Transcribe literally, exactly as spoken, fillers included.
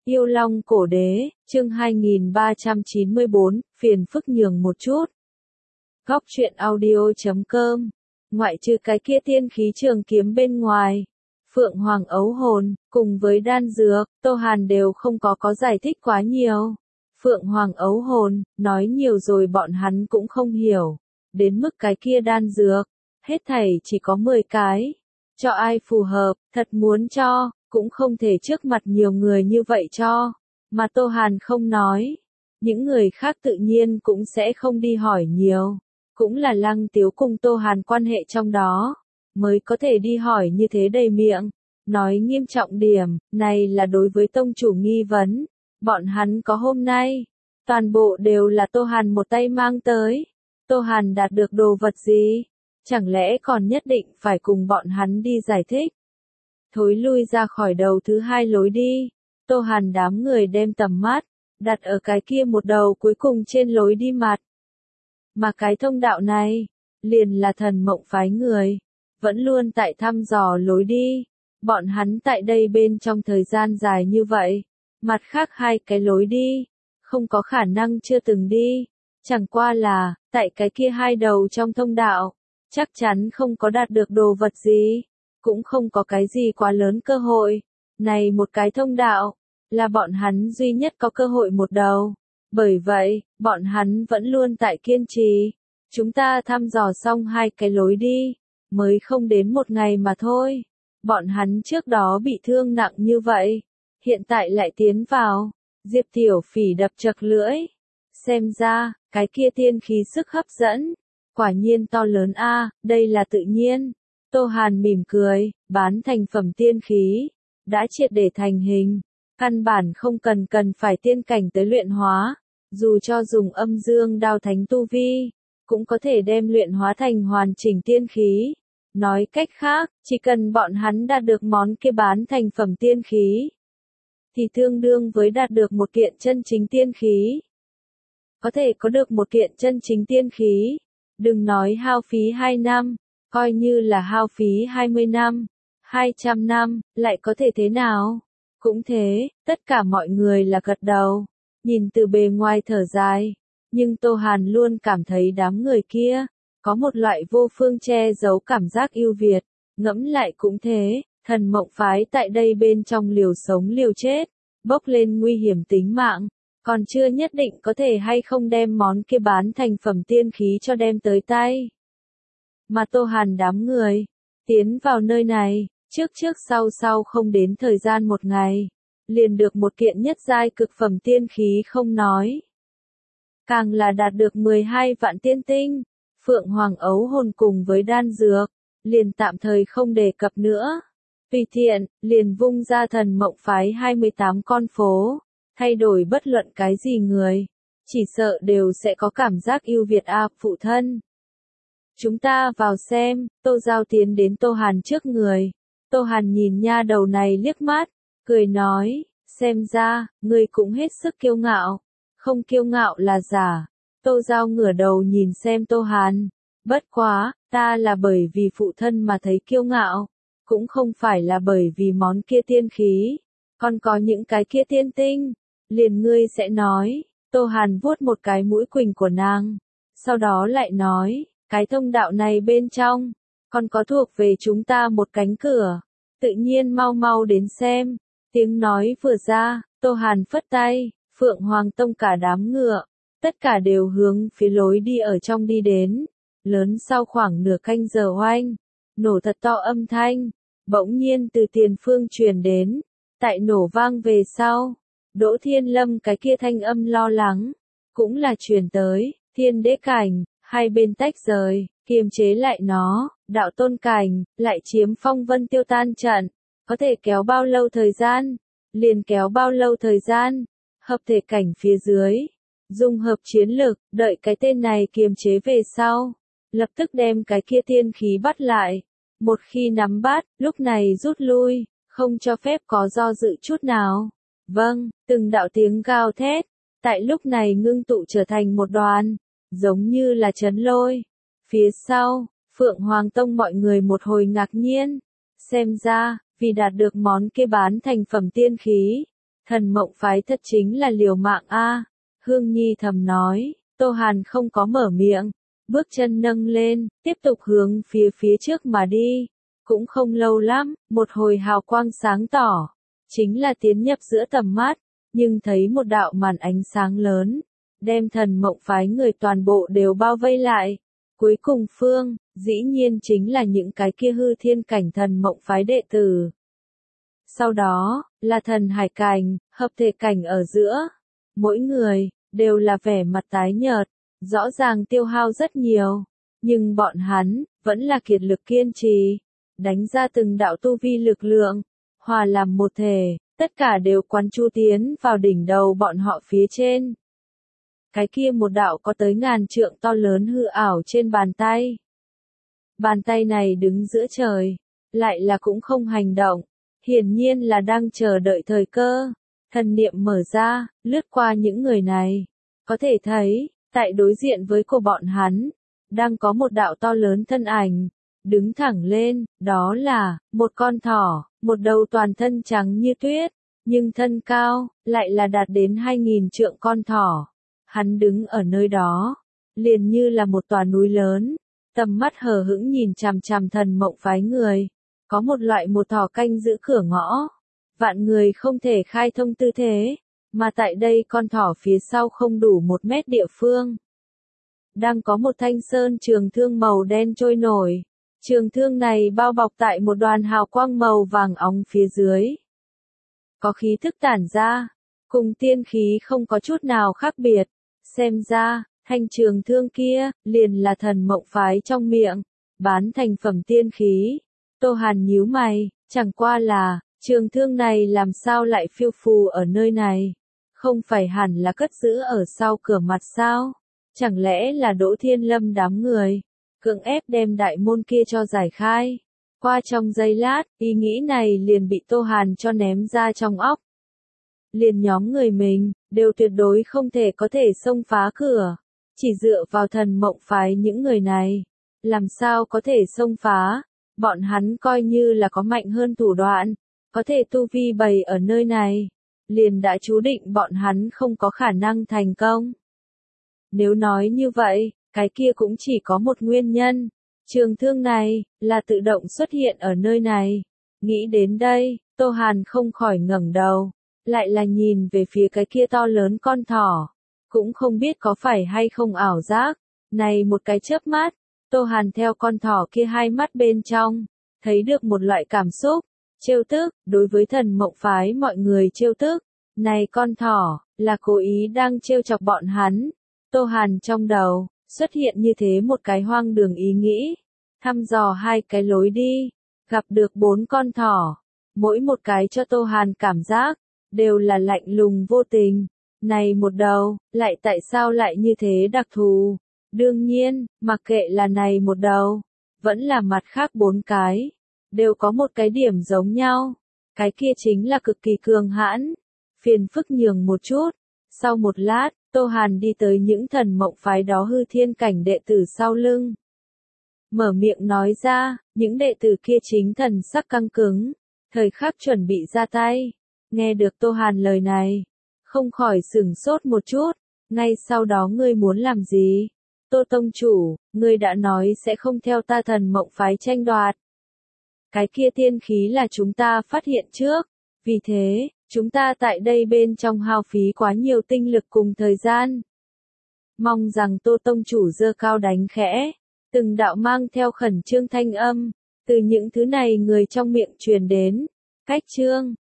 Yêu Long Cổ Đế, chương hai nghìn ba trăm chín mươi bốn, phiền phức nhường một chút. Góc truyện audio chấm com. Ngoại trừ cái kia tiên khí trường kiếm bên ngoài, Phượng Hoàng ấu hồn, cùng với đan dược, Tô Hàn đều không có có giải thích quá nhiều. Phượng Hoàng ấu hồn, nói nhiều rồi bọn hắn cũng không hiểu. Đến mức cái kia đan dược, hết thảy chỉ có mười cái. Cho ai phù hợp, thật muốn cho, cũng không thể trước mặt nhiều người như vậy cho. Mà Tô Hàn không nói. Những người khác tự nhiên cũng sẽ không đi hỏi nhiều. Cũng là Lăng Tiếu cùng Tô Hàn quan hệ trong đó, mới có thể đi hỏi như thế đầy miệng. Nói nghiêm trọng điểm, này là đối với tông chủ nghi vấn. Bọn hắn có hôm nay, toàn bộ đều là Tô Hàn một tay mang tới. Tô Hàn đạt được đồ vật gì? Chẳng lẽ còn nhất định phải cùng bọn hắn đi giải thích? Thối lui ra khỏi đầu thứ hai lối đi. Tô Hàn đám người đem tầm mắt đặt ở cái kia một đầu cuối cùng trên lối đi mặt. Mà cái thông đạo này, liền là Thần Mộng phái người, vẫn luôn tại thăm dò lối đi. Bọn hắn tại đây bên trong thời gian dài như vậy, mặt khác hai cái lối đi, không có khả năng chưa từng đi. Chẳng qua là, tại cái kia hai đầu trong thông đạo, chắc chắn không có đạt được đồ vật gì, cũng không có cái gì quá lớn cơ hội. Này một cái thông đạo, là bọn hắn duy nhất có cơ hội một đầu. Bởi vậy, bọn hắn vẫn luôn tại kiên trì. Chúng ta thăm dò xong hai cái lối đi, mới không đến một ngày mà thôi. Bọn hắn trước đó bị thương nặng như vậy, hiện tại lại tiến vào. Diệp Tiểu Phỉ đập chật lưỡi. Xem ra, cái kia tiên khí sức hấp dẫn, quả nhiên to lớn a, đây là tự nhiên. Tô Hàn mỉm cười, bán thành phẩm tiên khí, đã triệt để thành hình. Căn bản không cần cần phải tiên cảnh tới luyện hóa, dù cho dùng âm dương đao thánh tu vi, cũng có thể đem luyện hóa thành hoàn chỉnh tiên khí. Nói cách khác, chỉ cần bọn hắn đạt được món kia bán thành phẩm tiên khí, thì tương đương với đạt được một kiện chân chính tiên khí. Có thể có được một kiện chân chính tiên khí, đừng nói hao phí hai năm, coi như là hao phí hai mươi năm, hai trăm năm, lại có thể thế nào? Cũng thế, tất cả mọi người là gật đầu, nhìn từ bề ngoài thở dài, nhưng Tô Hàn luôn cảm thấy đám người kia, có một loại vô phương che giấu cảm giác ưu việt, ngẫm lại cũng thế, Thần Mộng phái tại đây bên trong liều sống liều chết, bốc lên nguy hiểm tính mạng, còn chưa nhất định có thể hay không đem món kia bán thành phẩm tiên khí cho đem tới tay. Mà Tô Hàn đám người, tiến vào nơi này, trước trước sau sau không đến thời gian một ngày, liền được một kiện nhất giai cực phẩm tiên khí không nói. Càng là đạt được mười hai vạn tiên tinh, Phượng Hoàng ấu hồn cùng với đan dược, liền tạm thời không đề cập nữa. Tùy tiện, liền vung ra Thần Mộng phái hai mươi tám con phố, thay đổi bất luận cái gì người, chỉ sợ đều sẽ có cảm giác ưu việt a, phụ thân. Chúng ta vào xem, Tô Giao tiến đến Tô Hàn trước người. Tô Hàn nhìn nha đầu này liếc mắt, cười nói, xem ra, ngươi cũng hết sức kiêu ngạo, không kiêu ngạo là giả. Tô Giao ngửa đầu nhìn xem Tô Hàn, bất quá, ta là bởi vì phụ thân mà thấy kiêu ngạo, cũng không phải là bởi vì món kia tiên khí, còn có những cái kia tiên tinh, liền ngươi sẽ nói. Tô Hàn vuốt một cái mũi quỳnh của nàng, sau đó lại nói, cái thông đạo này bên trong, còn có thuộc về chúng ta một cánh cửa, tự nhiên mau mau đến xem. Tiếng nói vừa ra, Tô Hàn phất tay, Phượng Hoàng Tông cả đám ngựa, tất cả đều hướng phía lối đi ở trong đi đến. Lớn sau khoảng nửa canh giờ oanh, nổ thật to âm thanh, bỗng nhiên từ tiền phương truyền đến. Tại nổ vang về sau, Đỗ Thiên Lâm cái kia thanh âm lo lắng, cũng là truyền tới. Thiên đế cảnh, hai bên tách rời, kiềm chế lại nó. Đạo tôn cảnh, lại chiếm phong vân tiêu tan trận, có thể kéo bao lâu thời gian, liền kéo bao lâu thời gian. Hợp thể cảnh phía dưới, dung hợp chiến lực, đợi cái tên này kiềm chế về sau, lập tức đem cái kia tiên khí bắt lại. Một khi nắm bắt, lúc này rút lui, không cho phép có do dự chút nào. Vâng, từng đạo tiếng gào thét, tại lúc này ngưng tụ trở thành một đoàn, giống như là chấn lôi. Phía sau, Phượng Hoàng Tông mọi người một hồi ngạc nhiên, xem ra, vì đạt được món kia bán thành phẩm tiên khí, Thần mộng phái thật chính là liều mạng a. Hương Nhi thầm nói, Tô Hàn không có mở miệng, bước chân nâng lên, tiếp tục hướng phía phía trước mà đi. Cũng không lâu lắm, một hồi hào quang sáng tỏ, chính là tiến nhập giữa tầm mắt, nhưng thấy một đạo màn ánh sáng lớn, đem thần mộng phái người toàn bộ đều bao vây lại. Cuối cùng phương, dĩ nhiên chính là những cái kia hư thiên cảnh thần mộng phái đệ tử. Sau đó, là thần hải cảnh, hợp thể cảnh ở giữa. Mỗi người, đều là vẻ mặt tái nhợt, rõ ràng tiêu hao rất nhiều. Nhưng bọn hắn, vẫn là kiệt lực kiên trì, đánh ra từng đạo tu vi lực lượng, hòa làm một thể, tất cả đều quán chu tiến vào đỉnh đầu bọn họ phía trên. Cái kia một đạo có tới ngàn trượng to lớn hư ảo trên bàn tay. Bàn tay này đứng giữa trời, lại là cũng không hành động, hiển nhiên là đang chờ đợi thời cơ. Thần niệm mở ra, lướt qua những người này, có thể thấy, tại đối diện với của bọn hắn, đang có một đạo to lớn thân ảnh, đứng thẳng lên, đó là, một con thỏ, một đầu toàn thân trắng như tuyết, nhưng thân cao, lại là đạt đến hai nghìn trượng con thỏ. Hắn đứng ở nơi đó, liền như là một tòa núi lớn, tầm mắt hờ hững nhìn chằm chằm thần mộng phái người, có một loại một thỏ canh giữ cửa ngõ, vạn người không thể khai thông tư thế, mà tại đây con thỏ phía sau không đủ một mét địa phương. Đang có một thanh sơn trường thương màu đen trôi nổi, trường thương này bao bọc tại một đoàn hào quang màu vàng óng phía dưới. Có khí thức tản ra, cùng tiên khí không có chút nào khác biệt. Xem ra, thanh trường thương kia, liền là thần mộng phái trong miệng, bán thành phẩm tiên khí. Tô Hàn nhíu mày, chẳng qua là, trường thương này làm sao lại phiêu phù ở nơi này? Không phải hẳn là cất giữ ở sau cửa mặt sao? Chẳng lẽ là Đỗ Thiên Lâm đám người, cưỡng ép đem đại môn kia cho giải khai? Qua trong giây lát, ý nghĩ này liền bị Tô Hàn cho ném ra trong óc. Liền nhóm người mình, đều tuyệt đối không thể có thể xông phá cửa. Chỉ dựa vào thần mộng phái những người này, làm sao có thể xông phá? Bọn hắn coi như là có mạnh hơn thủ đoạn, có thể tu vi bày ở nơi này, liền đã chú định bọn hắn không có khả năng thành công. Nếu nói như vậy, cái kia cũng chỉ có một nguyên nhân. Trường thương này, là tự động xuất hiện ở nơi này. Nghĩ đến đây, Tô Hàn không khỏi ngẩng đầu, lại là nhìn về phía cái kia to lớn con thỏ. Cũng không biết có phải hay không ảo giác. Này một cái chớp mắt, Tô Hàn theo con thỏ kia hai mắt bên trong, thấy được một loại cảm xúc, trêu tức, đối với thần mộng phái mọi người trêu tức. Này con thỏ, là cố ý đang trêu chọc bọn hắn. Tô Hàn trong đầu, xuất hiện như thế một cái hoang đường ý nghĩ. Thăm dò hai cái lối đi, gặp được bốn con thỏ. Mỗi một cái cho Tô Hàn cảm giác, đều là lạnh lùng vô tình. Này một đầu, lại tại sao lại như thế đặc thù? Đương nhiên, mặc kệ là này một đầu, vẫn là mặt khác bốn cái, đều có một cái điểm giống nhau. Cái kia chính là cực kỳ cường hãn. Phiền phức nhường một chút. Sau một lát, Tô Hàn đi tới những thần mộng phái đó hư thiên cảnh đệ tử sau lưng. Mở miệng nói ra, những đệ tử kia chính thần sắc căng cứng, thời khắc chuẩn bị ra tay. Nghe được Tô Hàn lời này, không khỏi sửng sốt một chút, ngay sau đó ngươi muốn làm gì? Tô Tông Chủ, ngươi đã nói sẽ không theo ta thần mộng phái tranh đoạt. Cái kia tiên khí là chúng ta phát hiện trước, vì thế, chúng ta tại đây bên trong hao phí quá nhiều tinh lực cùng thời gian. Mong rằng Tô Tông Chủ giơ cao đánh khẽ, từng đạo mang theo khẩn trương thanh âm, từ những thứ này người trong miệng truyền đến. Cách trương,